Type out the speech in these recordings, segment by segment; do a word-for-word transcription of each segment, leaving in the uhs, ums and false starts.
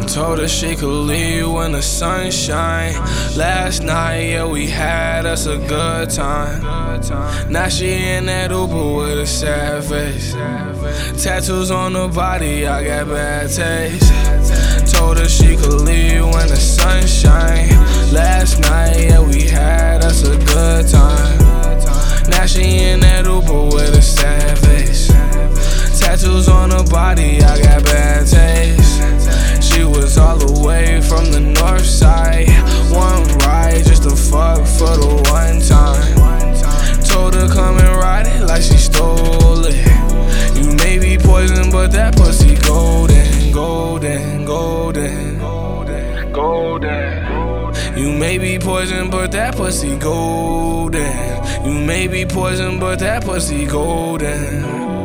Told her she could leave when the sun shine. Last night, yeah, we had us a good time. Now she in that Uber with a sad face. Tattoos on her body, I got bad taste. Told her she could leave when the sun shine. Last night, yeah, we had us a good time. Now she in that Uber with a sad face. Tattoos on her body, I got bad taste. She was all the way from the north side. One ride just to fuck for the one time. Told her come and ride it like she stole it. You may be poison, but that pussy golden, golden, golden, golden, golden. You may be poison, but that pussy golden. You may be poison, but that pussy golden.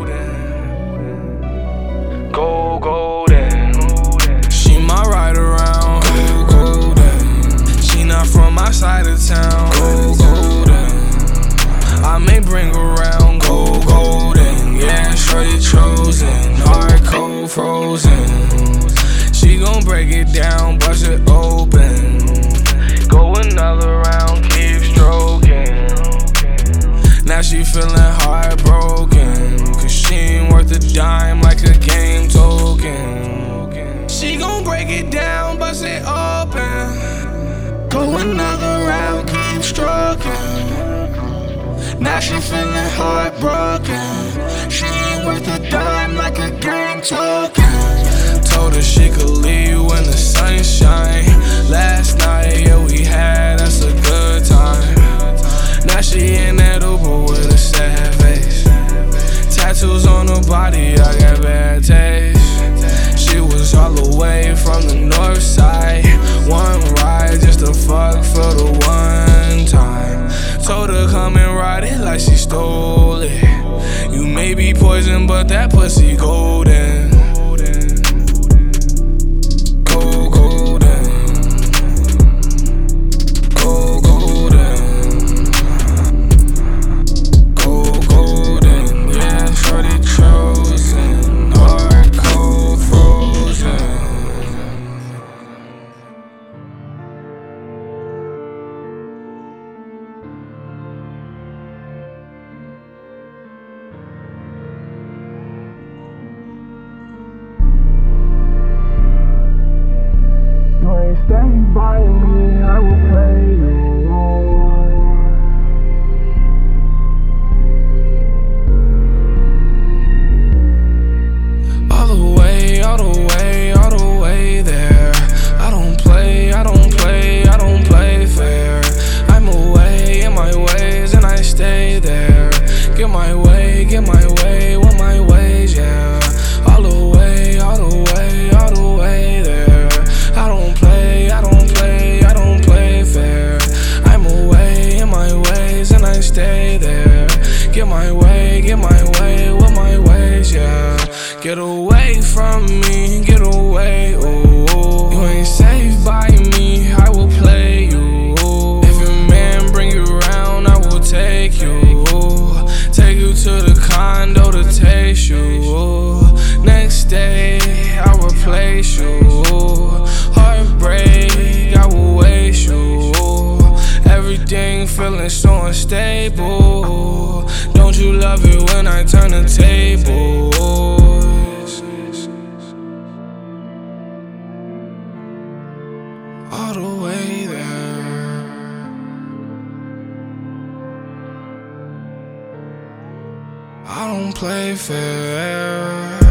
Gold, golden. She my ride around. Gold, golden. She not from my side of town. Gold, golden. I may bring her around. Gold, golden. Yeah, shorty chosen. Hard, cold, frozen. She gon' break it down, bust it open. Go another round, keep stroking. Now she feeling heartbroken, cause she ain't worth a dime like a game token. She gon' break it down, bust it open. Go another round, keep stroking. Now she feeling heartbroken. She ain't worth a dime like a game token. Told her she could leave when the sun shine. Last night, yeah, we had us a good time. Now she in that Uber with a sad face. Tattoos on her body, I got bad taste. She was all the way from the north side. One ride just to fuck for the one time. Told her come and ride it like she stole it. You may be poison, but that pussy golden. Stand by me, I will play you. All the way, all the way, all the way there. I don't play, I don't play, I don't play fair. I'm away in my ways and I stay there. Get my way, get my way, with my ways, yeah. All the way, all the way, all the way there. I don't play, I don't play, I don't play fair. I'm away in my ways and I stay there. Get my way, get my way, with my ways, yeah. Get away from me, get away, ooh. You ain't safe by me, I will play you. If your man bring you around, I will take you. Take you to the condo to taste you. Next day, I'll replace you. Heartbreak, I will waste you. Everything feeling so unstable. Don't you love it when I turn the tables? All the way there. I don't play fair.